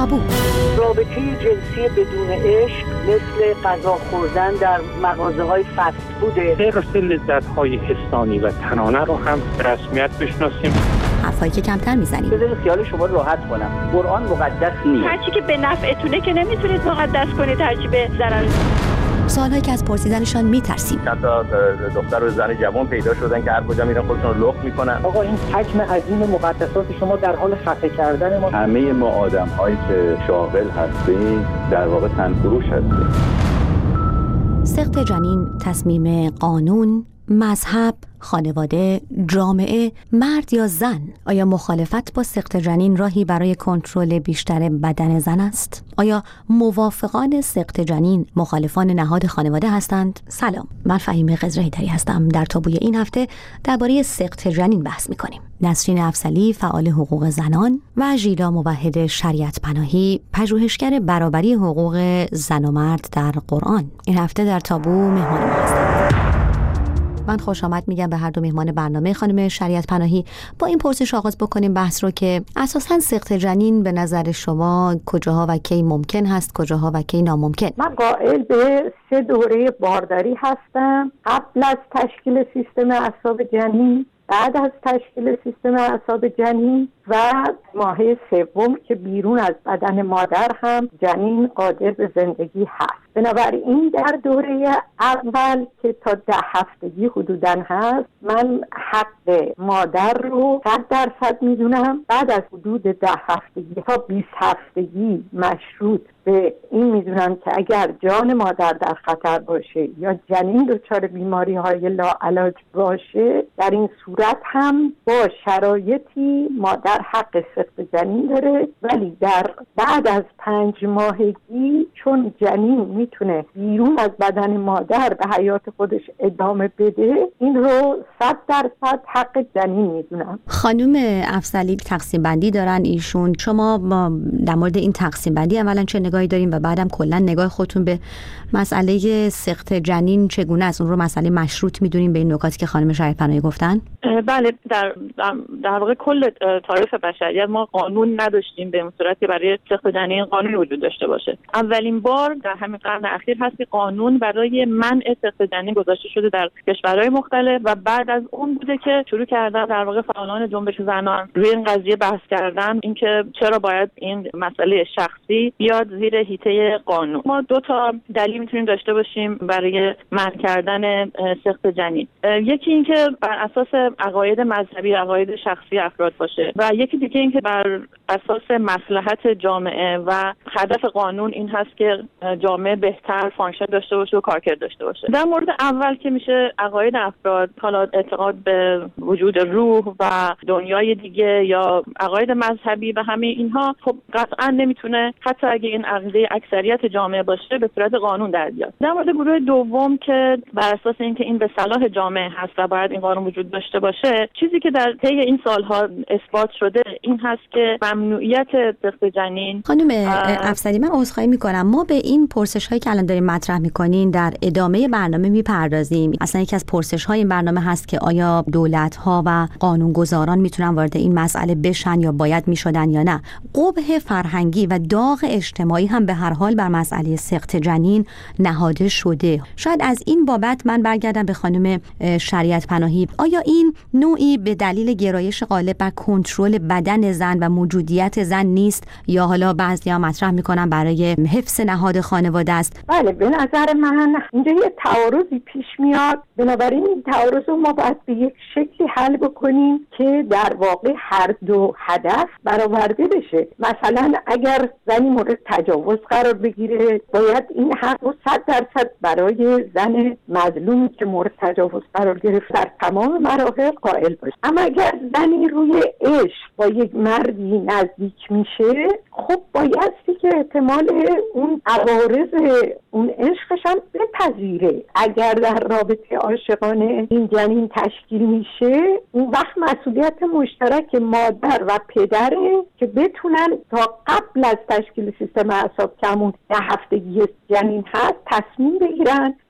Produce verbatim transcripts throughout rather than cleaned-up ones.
تابو. رابطه جنسی بدون عشق مثل غذا خوردن در مغازه‌های فست فوده. حرص لذت‌های حسانی و تنانه رو هم به رسمیت بشناسیم. حرفایی که کمتر میزنیم. بذارید خیال شما راحت کنم. قرآن مقدس نیست. هرچی که به نفعتونه که نمیتونید مقدس کنید، هرچی به ضرر. سوالایی که از پرسیدنشان میترسیم. حتی دختر و زن جوان پیدا شدن که هر کجا میرن خودشون رو لخت میکنن. آقا این حجم عظیم مقدسات شما در حال خفه کردن ما. همه ما آدم‌هایی که شاغل هستیم در واقع تنفروش هستیم. سقط جنین تصمیم قانون، مذهب، خانواده، جامعه، مرد یا زن؟ آیا مخالفت با سقط جنین راهی برای کنترل بیشتر بدن زن است؟ آیا موافقان سقط جنین مخالفان نهاد خانواده هستند؟ سلام، من فهیمه قزرهیدری هستم. در تابوی این هفته درباره سقط جنین بحث می‌کنیم. نسرین افضلی، فعال حقوق زنان، و ژیلا موحد شریعت پناهی، پژوهشگر برابری حقوق زن و مرد در قرآن، این هفته در تابو مهمان ما هستند. من خوش آمد میگم به هر دو مهمان برنامه. خانم شریعت پناهی، با این پرسش آغاز بکنیم بحث رو که اساساً سقط جنین به نظر شما کجاها و کی ممکن هست، کجاها و کی ناممکن؟ من قائل به سه دوره بارداری هستم: قبل از تشکیل سیستم اعصاب جنین، بعد از تشکیل سیستم اعصاب جنین و ماهه سوم که بیرون از بدن مادر هم جنین قادر به زندگی هست. بنابراین در دوره اول که تا ده هفتگی حدوداً هست، من حق مادر رو صد درصد میدونم. بعد از حدود ده هفتگی تا بیست هفتگی مشروط به این میدونم که اگر جان مادر در خطر باشه یا جنین دچار بیماری های لاعلاج باشه، در این صورت هم با شرایطی مادر حق سقط جنین داره، ولی در بعد از پنج ماهگی چون جنین میتونه بیرون از بدن مادر به حیات خودش ادامه بده، این رو صد درصد حق جنین میدونم. خانم افضلی تقسیم بندی دارن ایشون، شما در مورد این تقسیم بندی اولا چه نگاهی داریم و بعدم کلا نگاه خودتون به مسئله سقط جنین چگونه است؟ اون رو مسئله مشروط میدونیم به این نکاتی که خانم شریعت پناهی گفتن؟ بله، در در واقع کل تاریخ بشریت ما قانون نداشتیم به این صورت که برای سقط جنین قانون وجود داشته باشه. اولین بار در همین قرن اخیر هست که قانون برای منع سقط جنین گذاشته شده در کشورهای مختلف و بعد از اون بوده که شروع کردن در واقع فعالان جنبش زنان روی این قضیه بحث کردن، اینکه چرا باید این مسئله شخصی بیاد زیر حیطه قانون. ما دو تا دلیل میتونیم داشته باشیم برای منع کردن سقط جنین. یکی اینکه بر اساس عقاید مذهبی، عقاید شخصی افراد باشه و یکی دیگه اینکه بر اساس مصلحت جامعه و هدف قانون این هست که جامعه بهتر فانکشن داشته باشه و کارکرد داشته باشه. در مورد اول که میشه عقاید افراد، حالا اعتقاد به وجود روح و دنیای دیگه یا عقاید مذهبی و همه اینها، خب قطعا نمیتونه حتی اگه این عقیده اکثریت جامعه باشه به صورت قانون در بیاد. در مورد گروه دوم که بر اساس اینکه این به صلاح جامعه هست و باید این قانون وجود داشته باشه، چیزی که در طی این سالها اثبات شده این هست که ممنوعیت سقط جنین. خانم افضلی، من عذرخواهی میکنم، ما به این پرسش هایی که الان داریم مطرح میکنین در ادامه برنامه میپردازیم. اصلا یکی از پرسش های این برنامه هست که آیا دولت ها و قانونگذاران میتونن وارد این مسئله بشن یا باید میشدن یا نه. قبح فرهنگی و داغ اجتماعی هم به هر حال بر مسئله سقط جنین نهاده شده. شاید از این بابت من برگردم به خانم شریعت پناهی. آیا این نوعی به دلیل گرایش غالب بر کنترل بدن زن و موجودیت زن نیست یا حالا بعضیا مطرح میکنن برای حفظ نهاد خانواده است؟ بله، به نظر من اینجا یه تعارضی پیش میاد. بنابراین این تعارض رو ما باید به یک شکلی حل بکنیم که در واقع هر دو هدف برآورده بشه. مثلا اگر زنی مورد تجاوز قرار بگیره، باید این حق رو صد درصد برای زن مظلومی که مورد تجاوز قرار گرفت در تمام مراحل قائل باشه. اما اگر زنی روی عشق با یک مردی نزدیک میشه، خب بایستی که احتمال اون عوارض اون عشقش هم بپذیره. اگر در رابطه عاشقانه این جنین تشکیل میشه، اون وقت مسئولیت مشترک مادر و پدره که بتونن تا قبل از تشکیل سیستم اعصاب که همون ده هفتگی جنین هست تصمیم بگیرن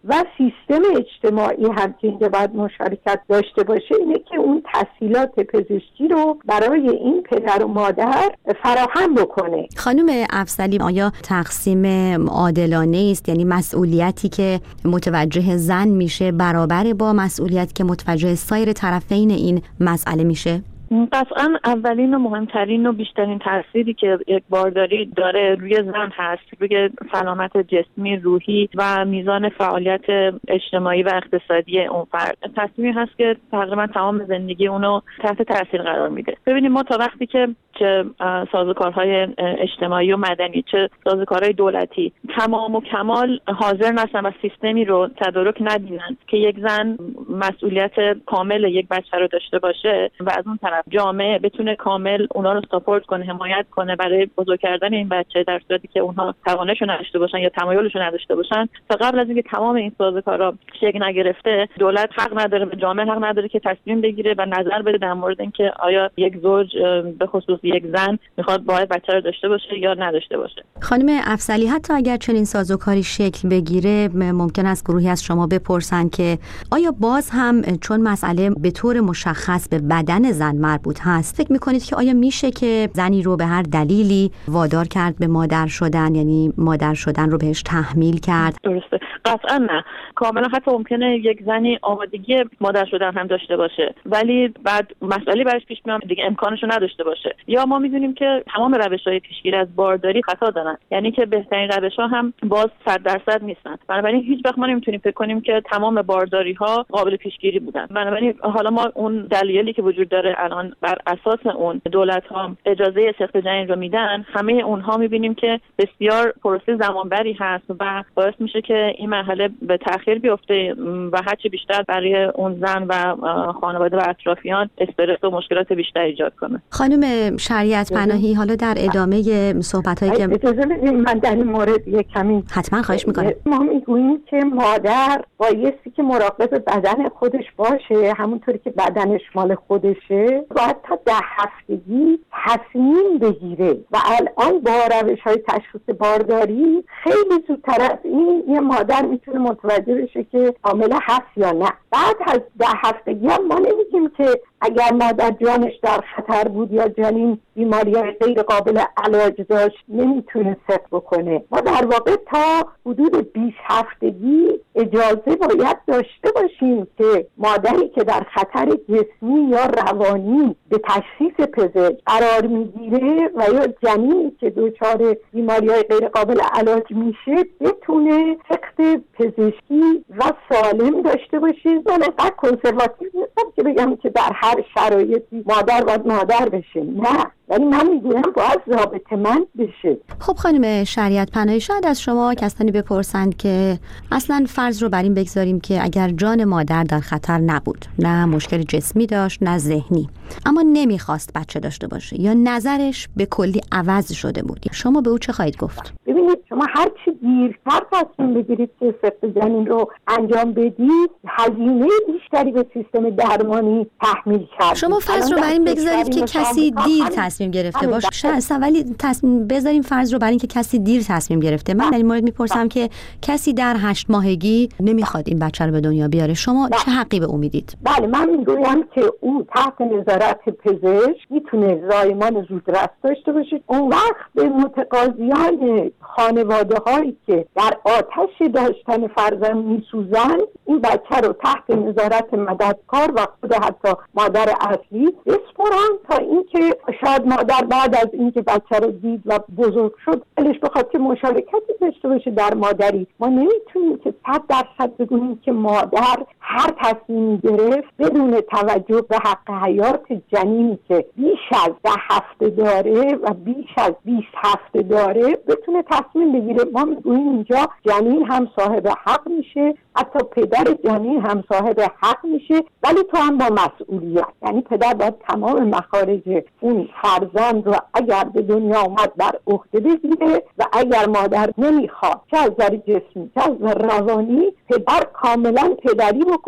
و سیستم اجتماعی هم که اینجا باید مشارکت داشته باشه اینه که اون تسهیلات پزشکی رو برای این پدر و مادر فراهم بکنه. خانم افضلی، آیا تقسیم عادلانه است؟ یعنی مسئولیتی که متوجه زن میشه برابر با مسئولیتی که متوجه سایر طرفین این مسئله میشه؟ قطعا اولین و مهمترین و بیشترین تأثیری که یک بارداری داره روی زن هست، روی سلامت جسمی، روحی و میزان فعالیت اجتماعی و اقتصادی اون فرد. تصمیمی هست که تقریبا تمام زندگی اونو تحت تاثیر قرار میده. ببینید ما تا وقتی که چه سازوکارهای اجتماعی و مدنی چه سازوکارهای دولتی تمام و کمال حاضر نشن و سیستمی رو تدارک ندینن که یک زن مسئولیت کامل یک بچه رو داشته باشه و از اون طرف جامعه بتونه کامل اونا رو ساپورت کنه، حمایت کنه برای بزرگ کردن این بچه، در صورتی که اونها توانشو نداشته باشن یا تمایلشو نداشته باشن، تا قبل از اینکه تمام این سازوکارا شکل نگرفته، دولت حق نداره و جامعه حق نداره که تصمیم بگیره و نظر بده در مورد اینکه آیا یک زوج به خصوص یک زن میخواد باید بچه رو داشته باشه یا نداشته باشه. خانم افضلی، حتی اگر چنین سازوکاری شکل بگیره، ممکن است گروهی از شما بپرسن که آیا باز هم چون مسئله به طور مشخص به بدن زن مربوط هست، فکر میکنید که آیا میشه که زنی رو به هر دلیلی وادار کرد به مادر شدن، یعنی مادر شدن رو بهش تحمیل کرد؟ درسته، قطعا نه. کاملا حتی ممکنه یک زنی آمادگی مادر شدن هم داشته باشه ولی بعد مسئله براش پیش میاد دیگه امکانشو نداشته باشه. یا ما میدونیم که تمام روش‌های پیشگیری از بارداری خطا دارن، یعنی که بهترین روش‌ها هم باز صد درصد نیستن. بنابراین هیچ وقت ما نمیتونیم فکر کنیم که تمام بارداری‌ها قابل پیشگیری بودن. بنابراین حالا ما اون دلایلی که وجود داره الان بر اساس اون دولت‌ها اجازه سخت جنین رو میدن، همه اونها میبینیم که بسیار پروسه زمانبری هست و باعث میشه که این مرحله به تأخیر بیفته و هرچی بیشتر برای اون زن و خانواده و اطرافیان استرس و مشکلات بیشتر ایجاد کنه. خانم شریعت پناهی، حالا در ادامه صحبت‌هایی که اجازه بدید من در این مورد یک کمی حتما خواهش می‌کنم. ما میگوییم که مادر بایستی که مراقب بدن خودش باشه، همونطوری که بدنش مال خودشه، باید تا ده هفتگی تصمیم بگیره و الان با روش‌های تشخیص بارداری خیلی زودتر از این یه مادر میتونه متوجه بشه که حامله هست یا نه. بعد از ده هفتگی هم ما نمیگیم که اگر مادر جانش در خطر بود یا جنین بیماری غیر قابل علاج داشت نمیتونه ثبت بکنه. ما در واقع تا حدود بیست هفتگی اجازه باید داشته باشیم که مادری که در خطر جسمی یا روانی به تشخیص پزشک قرار میگیره و یا جنینی که دچار بیماری غیر قابل علاج میشه بتونه سخت پزشکی و سالم داشته باشه. من اینقدر کنسرواتیو نیستم که بگم که در هر شرایطی مادر باید مادر بشه، نه، ولی من میگویم باید ضابطه‌مند بشه. خب خانم شریعت پناهی، شاید از شما کسانی بپرسند که اصلا فرض رو بر این بگذاریم که اگر جان مادر در خطر نبود، نه مشکل جسمی داشت نه ذهنی، اما نمیخواست بچه داشته باشه یا نظرش به کلی عوض شده بود، شما به او چه خواهید گفت؟ ببینید، شما هر چی دیرتر تصمیم بگیرید که سقط جنین رو انجام بدید، هزینه بیشتری به سیستم درمانی تحمیل کرد. شما فرض رو بر این بگذارید که کسی دیر تصمیم گرفته باشه، شاید ولی تصمیم بذاریم فرض رو بر این که کسی دیر تصمیم گرفته. من در این مورد میپرسم که کسی در هشت ماهگی نمیخواد این بچه رو به دنیا بیاره، شما چه حقی به او میدید؟ بله، من میگویم که او تحت نظارت پزشک میتونه زایمان زودرس داشته باشه. اون وقت به متقاضیان خانواده هایی که در آتش داشتن فرزند میسوزن این بچه رو تحت نظارت مددکار و خود حتی مادر اصلی بسپرن تا اینکه شاید مادر بعد از اینکه بچه رو دید و بزرگ شد دلش بخواد که مشارکتی داشته باشه در مادری. ما نمیتونیم که صد درصد بگوییم که مادر هر تصمیمی گرفت بدون توجه به حق حیات جنینی که بیش از ده هفته داره و بیش از بیست هفته داره بتونه تصمیم بگیره. ما میگوییم اینجا جنین هم صاحب حق میشه، حتی پدر جنین هم صاحب حق میشه، ولی تو هم با مسئولیت. یعنی پدر باید تمام مخارج اون فرزند رو اگر به دنیا اومد بر عهده بگیره و اگر مادر نمیخواد چه از نظر جسمی چه از نظر روانی، پدر کاملا پدری بکنه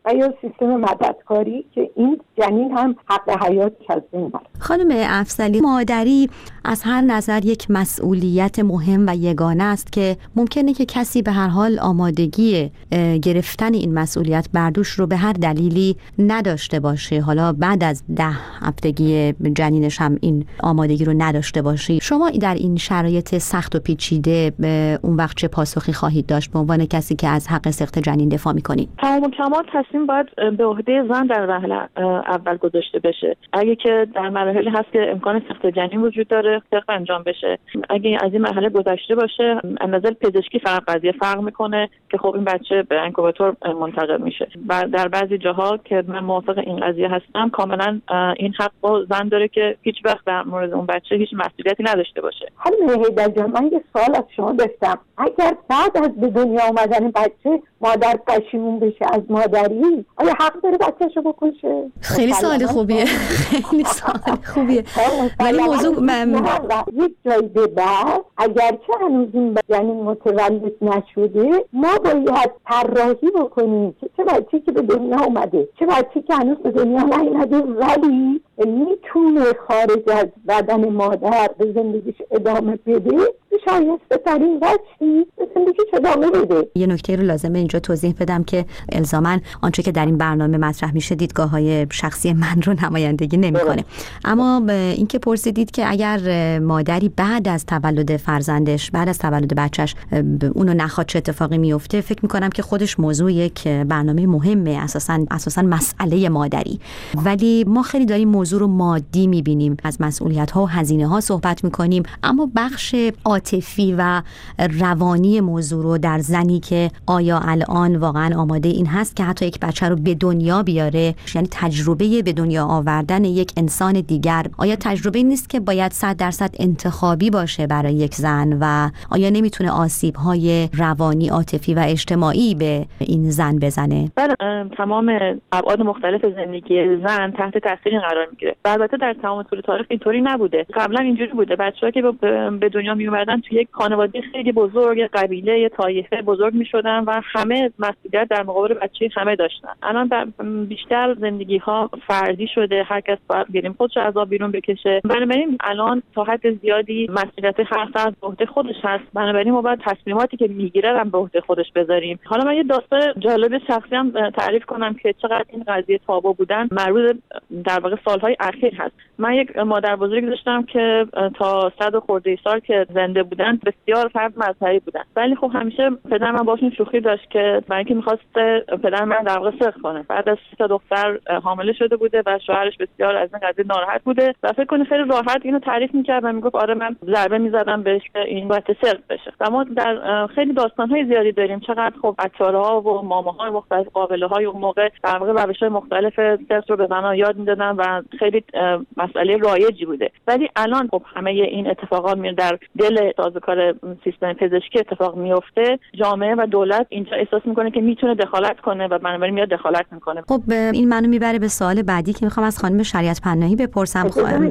و یا سیستم مددکاری که این جنین هم حق حیاتش از بین بره. خانم افضلی، مادری از هر نظر یک مسئولیت مهم و یگانه است که ممکنه که کسی به هر حال آمادگی گرفتن این مسئولیت بر دوش رو به هر دلیلی نداشته باشه، حالا بعد از ده هفتگی جنینش هم این آمادگی رو نداشته باشه. شما در این شرایط سخت و پیچیده اون وقت چه پاسخی خواهید داشت به عنوان کسی که از حق سقط جنین دفاع می‌کنید؟ تمام کمال تصمیم باید به عهده زن در مراحل اول گذاشته بشه. اگه که در مراحلی هست که امکان سقط جنین وجود داره، سقط انجام بشه. اگه از این مرحله گذشته باشه، از نظر پزشکی فقط قضیه فرق میکنه که خب این بچه به انکوباتور منتقل میشه. و در بعضی جاها که من موافق این قضیه هستم، کاملا این حق با زن داره که هیچ وقت در مورد اون بچه هیچ مسئولیتی نداشته باشه. خانم هیدر جان، من یه سوال از شما داشتم. اگر بعد از به دنیا اومدن بچه مادر پشیمون بشه از مادری، آیا حق داره بچه‌شو بکشه؟ خیلی سوال خوبیه. خیلی سوال خوبیه. ولی موضوع من یک جایی به بعد اگرچه هنوز این جنین متولد نشده، ما باید طراحی بکنیم که چه بچه‌ای که به دنیا اومده، چه بچه‌ای که هنوز به دنیا نیومده ولی میتونه خارج از بدن مادر به زندگیش ادامه بده، شایسته ترین بچه‌ای به زندگیش ادامه بده. یه نکته رو لازمه اینجا توضیح بدم که الزاماً آنچه که در این برنامه مطرح میشه دیدگاه‌های شخصی من رو نمایندگی نمی‌کنه. اما اینکه پرسیدید که اگر مادری بعد از تولد فرزندش، بعد از تولد بچهش اونو نخواد چه اتفاقی میفته، فکر می‌کنم که خودش موضوع یک برنامه مهمه، اساساً اساساً مسئله مادری. ولی ما خیلی داریم موضوع رو مادی می‌بینیم، از مسئولیت‌ها و هزینه‌ها صحبت می‌کنیم، اما بخش عاطفی و روانی موضوع رو در زنی که آیا الان واقعا آماده این هست که حتی یک بچه رو به دنیا بیاره، یعنی تجربه به دنیا آوردن یک انسان دیگر، آیا تجربه نیست که باید صد درصد انتخابی باشه برای یک زن و آیا نمیتونه آسیب‌های روانی، عاطفی و اجتماعی به این زن بزنه؟ بله، تمام ابعاد مختلف زندگی زن تحت تاثیر قرار میگیره. البته در تمام طول تاریخ اینطوری نبوده. قبلا اینجوری بوده، بچه‌ها که به دنیا می اومدن توی یک خانواده خیلی بزرگ، قبیله، یه طایفه بزرگ میشدن و همه مسئولیت در مقابل بچه همه داشتن. الان بیشتر زندگی ها فردی شده، هر کس باید گریم خودش از آب بیرون بکشه. بنابراین الان تا حد زیادی مسئولیت هر فرد به عهده خودش هست. بنابراین ما باید تصمیماتی که میگیره هم به عهده خودش بذاریم. حالا من یه داستان جالب شخصی هم تعریف کنم که چقدر این قضیه تابو بودن مربوط در واقع سالهای اخیر هست. من یک مادر بزرگ داشتم که تا صد خورده سال که زنده بودن بسیار فرد مذهبی بودن، ولی خب همیشه پدر من باشون شوخی داشت که برای اینکه می‌خواست پدر من در واقع سقط کنه. بعد از سه تا دختر حامله شده بوده و شوهرش بسیار از این قضیه ناراحت بوده و فکر کنه خیلی راحت اینو تعریف می‌کرد و میگفت آره من ضربه می‌زدم بهش که این باید سقط بشه. و ما در خیلی داستان‌های زیادی داریم چقدر خب عطارها و ماماهای مختلف، قابله‌های اون موقع در واقع روش‌های مختلف سقط رو به زن‌ها یاد می‌دادن و خیلی مسئله رایجی بوده. ولی الان خب همه این اتفاقات میاد در دل سازوکار سیستم پزشکی اتفاق میفته. جامعه و دولت اینجا احساس میکنه که میتونه دخالت کنه و بنابراین میاد دخالت میکنه. خب این منو میبره به سوال بعدی که میخوام از خانم شریعت پناهی بپرسم.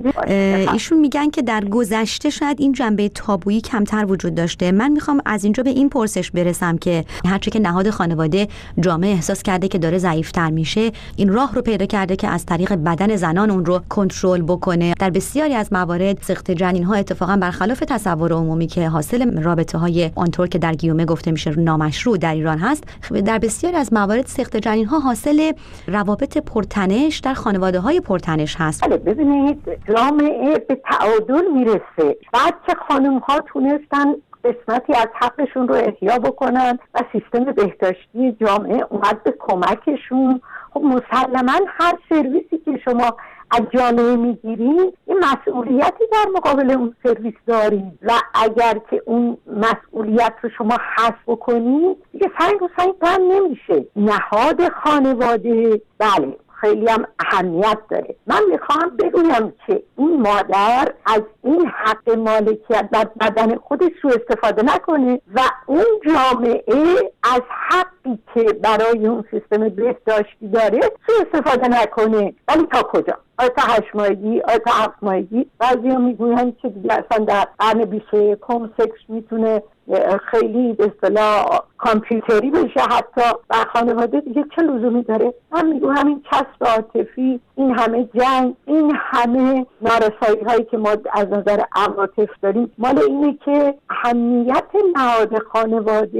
ایشون میگن که در گذشته شاید این جنبه تابویی کمتر وجود داشته. من میخوام از اینجا به این پرسش برسم که هرچه که نهاد خانواده جامعه احساس کرده که داره ضعیف‌تر میشه، این راه رو پیدا کرده که از طریق بدن زنان اون رو کنترل بکنه. در بسیاری از موارد سقط جنین‌ها اتفاقا برخلاف تصور عمومی که حاصل رابطه‌های آنطور که در گیومه گفته میشه نامشروع در ایران هست، در بسیاری از موارد سقط جنین‌ها حاصل روابط پرتنش در خانواده‌های پرتنش هست. بله، ببینید جامعه به تعادل میرسه. بعد که خانم‌ها تونستن قسمتی از حقشون رو احیا بکنن و سیستم بهداشتی جامعه اومد به کمکشون. خب مسلماً هر سرویسی که شما از جامعه میگیرین این مسئولیتی در مقابل اون سرویس دارین و اگر که اون مسئولیت رو شما حذف بکنید دیگه سنگ و سنگ بند نمیشه. نهاد خانواده بله خیلی هم اهمیت داره. من میخوام بگویم که این مادر از این حق مالکیت بر بدن خودش سوء استفاده نکنه و اون جامعه از حقی که برای اون سیستم بهداشتی داره سوء استفاده نکنه. ولی تا کجا؟ آیا تا هشت ماهگی، آیا تا هفت ماهگی. بعضی ها میگوین که دیگه اصلا در قرن بیست و یکم سکس میتونه خیلی به اصطلاح کامپیوتری بشه حتی و خانواده دیگه چه لزومی داره. من میگم همین کسب عاطفی، این همه جنگ، این همه نارسایی هایی که ما از نظر عواطف داریم مال اینه که اهمیت نهاد خانواده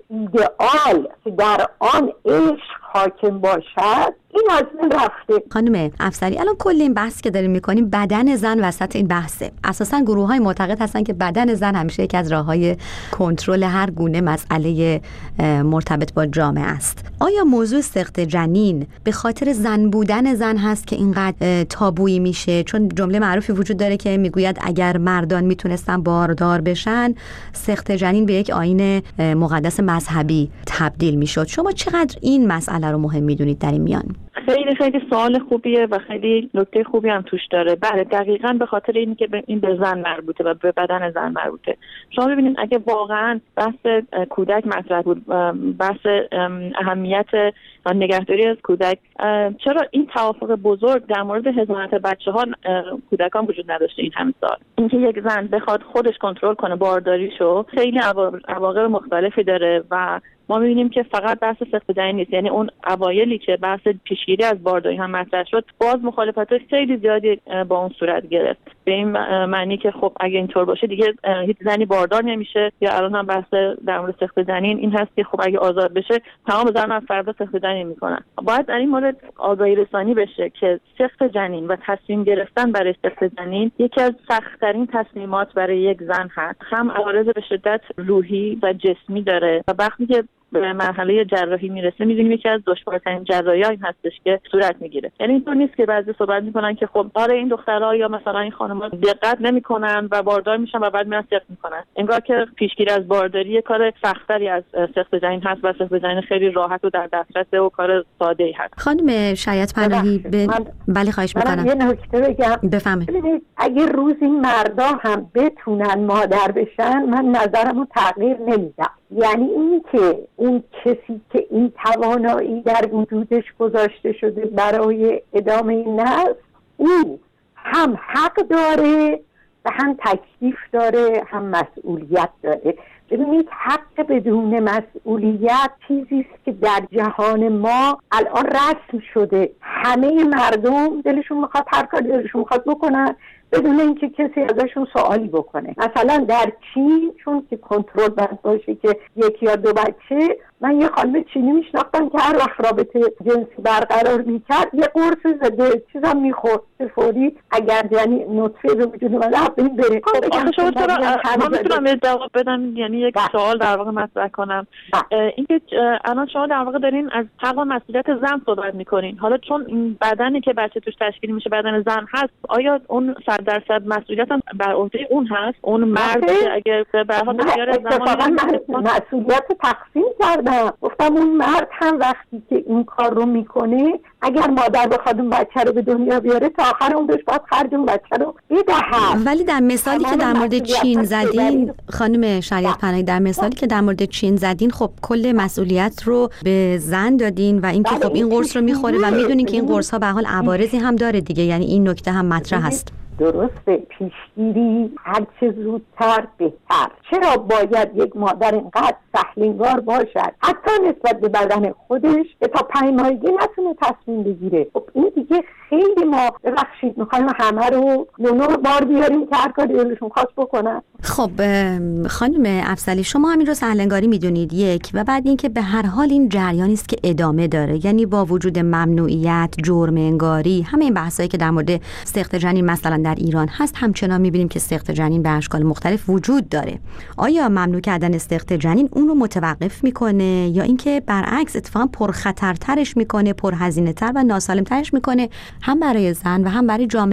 ایدئال که در آن عشق حاکم باشد این از من رفته. خانم افسری، الان کل این بحث که داریم میکنیم بدن زن وسط این بحثه. اساسا گروه های معتقد هستن که بدن زن همیشه یک از راههای کنترل هر گونه مسئله مرتبط با جامعه است. آیا موضوع سقط جنین به خاطر زن بودن زن هست که اینقدر تابویی میشه؟ چون جمله معروفی وجود داره که میگوید اگر مردان میتونستن باردار بشن، سقط جنین به یک آیین مقدس مذهبی تبدیل میشد. شما چقدر این مسئله رو مهم میدونید در این میان؟ خیلی خیلی سوال خوبیه و خیلی نکته خوبی هم توش داره. بله دقیقاً به خاطر اینی که این به زن مربوطه و به بدن زن مربوطه. شما ببینید اگه واقعاً بحث کودک مطرح بود، بحث اهمیت نگهداری از کودک، چرا این توافق بزرگ در مورد حضانت بچه‌ها کودکان وجود نداشته این همه سال؟ اینکه یک زن بخواد خودش کنترل کنه بارداریشو خیلی عواقب مختلفی داره و ما می‌بینیم که فقط بحث سقط جنین نیست. یعنی اون اوایلی که بحث پیشگیری از بارداری هم مطرح شد، باز مخالفت‌های خیلی زیادی با اون صورت گرفت. به این معنی که خب اگه اینطور باشه دیگه هیچ زنی باردار نمیشه. یا الان هم بحث در مورد سقط جنین این هست که خب اگه آزاد بشه تمام زنان فردا سقط جنین میکنن. باید در این مورد آگاهی رسانی بشه که سقط جنین و تصمیم گرفتن برای سقط جنین یکی از سخت‌ترین تصمیمات برای یک زن هست. هم عوارض به شدت روحی و جسمی داره و وقتی که به مرحله جراحی میرسه می‌بینیم یکی از دشوارترین جراحی‌ها این هستش که صورت میگیره. یعنی اینطور نیست که بعضی صحبت میکنن که خب آره این دخترها یا مثلا این خانم‌ها دقت نمیکنن و باردار میشن و بعد میرن سقط میکنن. انگار که پیشگیری از بارداری کار سخت‌تری از سقط جنین هست و سقط جنین خیلی راحت و در دسترس و کار ساده‌ای هست. خانم شایعت پناهی ب... بله خواهش میکنم. یه نکته بگم. بفهمید. ببینید اگه روز این مردا هم بتونن مادر بشن من نظرمو تغییر نمیدم. یعنی این که اون کسی که این توانایی در وجودش گذاشته شده برای ادامه نسل، او هم حق داره و هم تکلیف داره هم مسئولیت داره. ببینید حق بدون مسئولیت چیزی است که در جهان ما الان رسم شده. همه مردم دلشون میخواد هر کاری دلشون میخواد بکنن بدون اینکه کسی ازشون سوالی بکنه. مثلا در چین چون که کنترل بند باشه که یک یا دو بچه، من یه خانم چینی میشناختم که هر وقت رابطه جنسی برقرار میکرد یه قرص زده چیزا میخورد فوری اگر یعنی نطفه رو وجود اومده ببین بره. خب آخه شما چرا من میتونم یه جواب بدم، یعنی یک سوال در واقع مطرح کنم. اینکه الان شما در واقع دارین از حق و مسئولیت زن صحبت میکنین. حالا چون این بدنی که بچه توش تشکیل میشه بدن زن هست، آیا اون صد درصد مسئولیت هم بر عهده اون هست؟ اون مرد که اگه به هر حال بسیار زمانی مسئولیت تقسیم کردم، گفتم اون مرد هم وقتی که این کار رو میکنه اگر مادر بخواد اون بچه رو به دنیا بیاره تا آخر عمرش باید خرج اون بچه رو بدهد. ولی در مثالی که در مورد چین زدین خانم شریعت پناهی، در مثالی که در مورد چین زدین خب کل مسئولیت رو به زن دادین و اینکه خب این قرص رو میخوره و میدونین که این قرص ها به حال عوارضی هم داره دیگه. یعنی این نکته هم مطرح هست. درسته، پیشگیری هر چه زودتر بهتر. چرا باید یک مادر اینقدر سهلنگار باشد حتی نسبت به بدن خودش که تا پنج ماهگی نتونه تصمیم بگیره؟ خب این دیگه خیلی ما ببخشید میخوایم همه رو لونو بار بیاریم که هر کاری دلشون خواست بکنن. خب خانم افضلی شما همین رو سهلنگاری میدونید یک، و بعد اینکه به هر حال این جریانی است که ادامه داره. یعنی با وجود ممنوعیت، جرم انگاری، همه این بحثایی که در مورد سقط جنین مثلا در ایران هست، همچنان میبینیم که سقط جنین به اشکال مختلف وجود داره. آیا ممنوع کردن سقط جنین اون رو متوقف میکنه یا اینکه برعکس اتفاقا پرخطرترش میکنه، پرهزینه‌تر و ناسالمترش میکنه هم برای زن و هم برای جامعه؟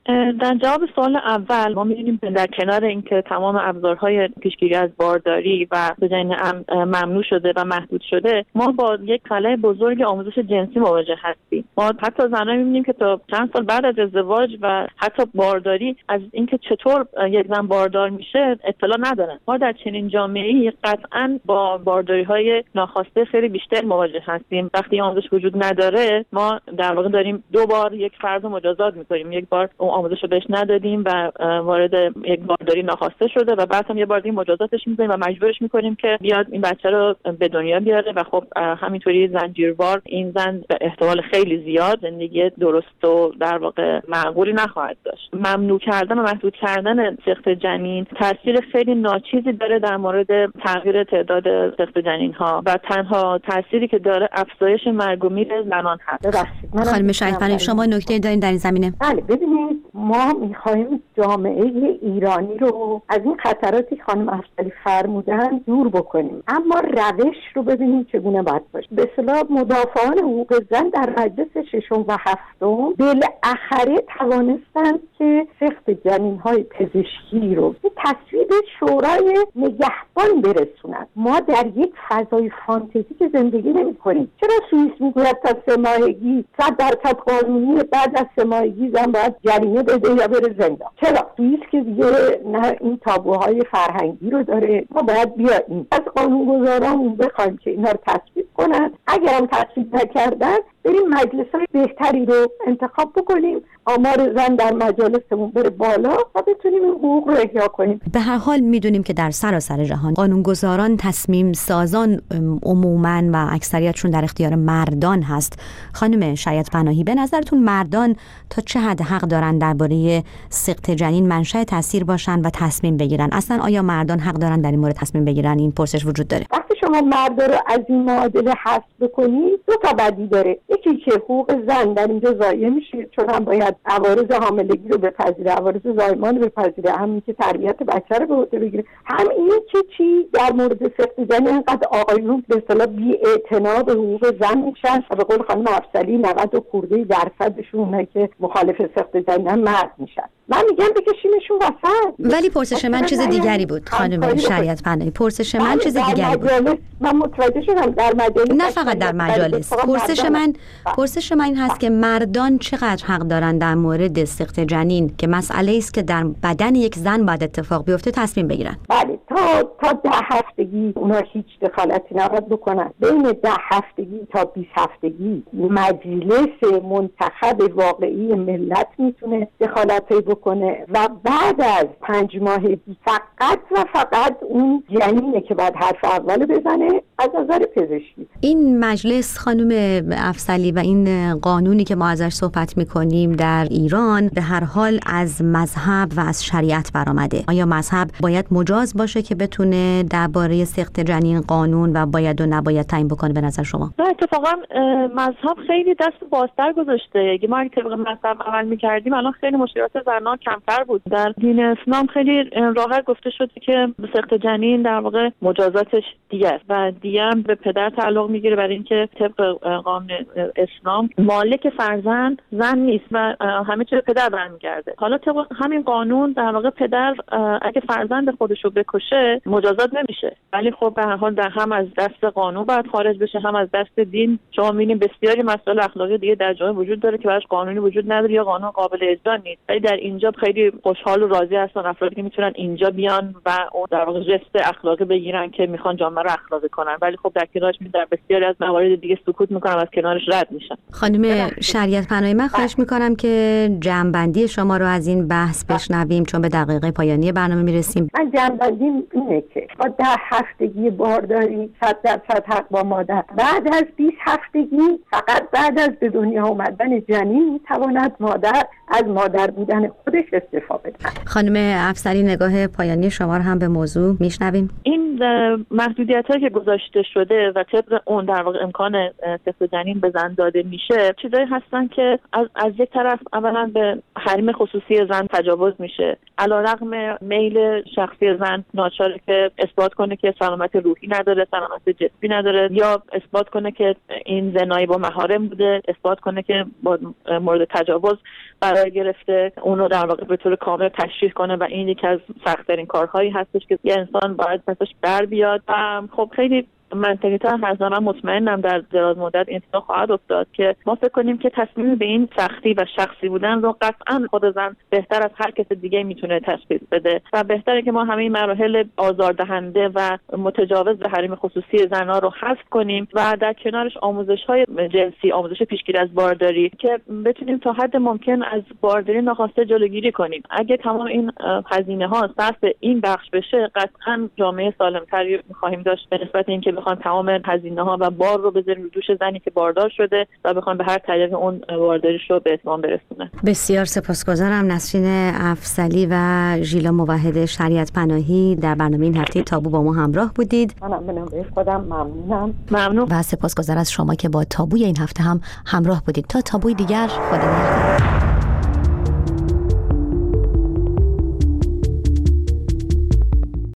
در جواب سوال اول ما می‌بینیم در کنار اینکه تمام ابزارهای پیشگیری از بارداری و جنین ممنوع شده و محدود شده، ما با یک خلأ بزرگ آموزش جنسی مواجه هستیم. ما حتی زنان می‌بینیم که تا چند سال بعد از ازدواج و حتی بارداری از اینکه چطور یک زن باردار میشه اطلاع ندارن. ما در چنین جامعه‌ای قطعاً با بارداری‌های ناخواسته خیلی بیشتر مواجه هستیم. وقتی آموزش وجود نداره، ما در واقع داریم دو بار یک فرد مجازات می‌کنیم. یک بار اون آموزش رو بهش ندادیم و وارد یک بارداری ناخواسته شده و بعد هم یه بار دیگه مجازاتش می‌کنیم و مجبورش می‌کنیم که بیاد این بچه رو به دنیا بیاره و خب همینطوری زنجیروار این زن به احتمال خیلی زیاد زندگی درست و در واقع معقولی نخواهد داشت. ممنوع کردن و محدود کردن سقط جنین تاثیر خیلی ناچیزی داره در مورد تغییر تعداد سقط جنین‌ها و تنها تأثیری که داره افزایش مرگ و میر زنان هست. خانم شهیدپناهی شما نکته دارین در این زمینه؟ بله، ببینید ما می‌خوایم جامعه ایرانی رو از این خطراتی که خانم افضلی فرمودن دور بکنیم، اما روش رو ببینیم چگونه باید باشه. به اصطلاح مدافعان حقوق زن در مجلس ششم و هفتم بالاخره توانستند که سقط جنین‌های پزشکی رو به تصویب شورای نگهبان برسونند. ما در یک فضای فانتزی که زندگی نمی‌کنیم. چرا سوئیس میگوید تا سه ماهگی صد درصد قانونی، بعد از سه ماهگی زن باید جریمه بده یا بره زندان؟ چرا سوئیس که دیگه نه این تابوهای فرهنگی رو داره؟ ما باید بیاییم از قانونگذارامون بخوایم که اینا رو تصویب کنن. اگر هم تصویب نکردن بریم مجلس‌های بهتری رو انتخاب بکنیم، آمار زن در مجالسمون بره بالا و بتونیم این حقوق رو احیا کنیم. به هر حال میدونیم که در سراسر جهان قانونگذاران، تصمیم سازان عموماً و اکثریتشون در اختیار مردان هست. خانم شهیدپناهی، به نظرتون مردان تا چه حد حق دارن درباره سقط جنین منشأ تاثیر باشن و تصمیم بگیرن؟ اصلا آیا مردان حق دارن در این مورد تصمیم بگیرن؟ این پرسش وجود داره. وقتی شما مردا رو از این معادله حذف بکنید، دو تا بدی داره. یکی که حقوق زن در اینجا ضایع میشه، چون هم باید عوارض حاملگی رو بپذیره، عوارض زایمان رو بپذیره، همین که تربیت بچه رو به عهده بگیره. هم این که چی در مورد سقط جنین اینقدر آقایون به اصطلاح بی‌اعتنا به حقوق زن میشن و به قول خانم افضلی نود و خورده درصدشون اونایی که مخالف سقط جنین مرد میشن. من میگم بکشیمشون وسط. ولی پرسش من چیز دیگری بود خانم شهیدپناهی. پرسش من چیز دیگری بود. من متوجه شدم در مجالس، نه فقط در مجالس. پرسش من پرسش من این هست که مردان چقدر حق دارن در مورد سقط جنین که مسئله است که در بدن یک زن باید اتفاق بیفته تصمیم بگیرن؟ بله، تا تا ده هفتگی اونا هیچ دخالتی نباید بکنن. بین ده هفتگی تا بیست هفتگی مجلس منتخب واقعی ملت میتونه دخالتی بکنه و بعد از پنج ماهگی فقط و فقط اون جنینه که باید حرف اول بزنه از نظر پزشکی. این مجلس خانم افضلی و این قانونی که ما ازش صحبت میکنیم در ایران به هر حال از مذهب و از شریعت برآمده. آیا مذهب باید مجاز باشه که بتونه درباره سقط جنین قانون و باید و نباید تعیین بکنه به نظر شما؟ نه، اتفاقا مذهب خیلی دست بازتر گذاشته. اگه ما طبق مذهب عمل میکردیم الان خیلی مشکلات زنان کمتر بود. در دین اسلام خیلی راحت گفته شده که سقط جنین در واقع مجازاتش دیه است و دیه هم به پدر تعلق میگیره، برای اینکه طبق قانون اسلام مالک فرزند زن نیست و همه چیز پدر برمیگرده. حالا طبق همین قانون در واقع پدر اگه فرزند خودش رو بکشه مجازات نمیشه، ولی خب به هر حال در هم از دست قانون باید خارج بشه، هم از دست دین. شما می‌بینید بسیاری مسائل اخلاقی دیگه در جامعه وجود داره که براش قانونی وجود نداره یا قانون قابل اجرا نیست، ولی در اینجا خیلی خوشحال و راضی هستن افرادی که میتونن اینجا بیان و اون در واقع جست اخلاقی بگیرن که میخوان جامعه رو اخلاقی کنن، ولی خب در کنارش می در بسیاری از موارد دیگه سکوت میکنن، از کنارش رد میشن. خانم شهیدپناهی، من خواهش میکنم که جمع‌بندی شما رو از این بحث بشنویم چون به دقیقه پایانی برنامه میرسیم. من جمع‌بندیم اینه که با ده هفتگی بارداری صد درصد حق با مادر، بعد از بیست هفتگی فقط بعد از به دنیا آمدن جنین میتواند مادر از مادر بودن خودش استفاده کنه. خانم افضلی، نگاه پایانی شما رو هم به موضوع میشنویم. این این محدودیت‌هایی که گذاشته شده و طبق اون در واقع امکان سقط جنین به زن داده میشه چیزایی هستن که از, از یک طرف اولا به حریم خصوصی زن تجاوز میشه، علیرغم میل شخصی زن ناچاره که اثبات کنه که سلامت روحی نداره، سلامت جسمی نداره، یا اثبات کنه که این زنایی با محارم بوده، اثبات کنه که با مورد تجاوز قرار گرفته، اون رو در واقع به طور کامل تشریح کنه و این یکی از سخت‌ترین کارهایی هستش که یه انسان باید پسش بر بیاد. خب خیلی منطقی تر هست و من مطمئنم در دراز مدت این اتفاق خواهد افتاد که ما فکر کنیم که تصمیم به این سختی و شخصی بودن رو قطعا خود زن بهتر از هر کس دیگه میتونه تشخیص بده و بهتره که ما همه این مراحل آزاردهنده و متجاوز به حریم خصوصی زنها رو حذف کنیم و در کنارش آموزش‌های جنسی، آموزش پیشگیری از بارداری که بتونیم تا حد ممکن از بارداری ناخواسته جلوگیری کنیم. اگه تمام این هزینه‌ها صرف این بخش بشه قطعا جامعه سالم‌تری خواهیم داشت به نسبت اینکه بخوان تمام هزینه‌ها و بار رو بذاریم رو دوش زنی که باردار شده و بخوان به هر طریق اون بارداریش رو به اتمام برسونه. بسیار سپاسگزارم نسرین افضلی و ژیلا موحد شریعت پناهی در برنامه این هفته تابو با ما همراه بودید. منم به خودم ممنونم. ممنون و سپاسگزار از شما که با تابوی این هفته هم همراه بودید. تا تابوی دیگر، خدا نگهدار.